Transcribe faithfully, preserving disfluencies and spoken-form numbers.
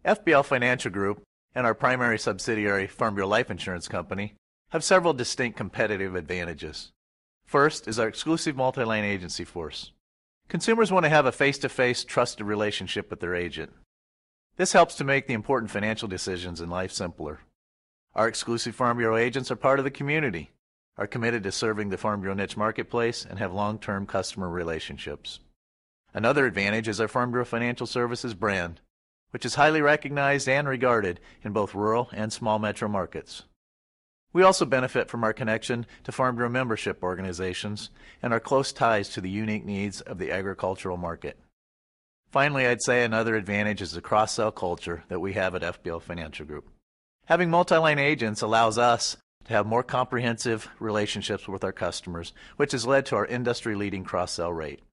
F B L Financial Group and our primary subsidiary, Farm Bureau Life Insurance Company, have several distinct competitive advantages. First is our exclusive multi-line agency force. Consumers want to have a face-to-face, trusted relationship with their agent. This helps to make the important financial decisions in life simpler. Our exclusive Farm Bureau agents are part of the community, are committed to serving the Farm Bureau niche marketplace, and have long-term customer relationships. Another advantage is our Farm Bureau Financial Services brand, which is highly recognized and regarded in both rural and small metro markets. We also benefit from our connection to Farm Bureau membership organizations and our close ties to the unique needs of the agricultural market. Finally, I'd say another advantage is the cross-sell culture that we have at F B L Financial Group. Having multi-line agents allows us to have more comprehensive relationships with our customers, which has led to our industry-leading cross-sell rate.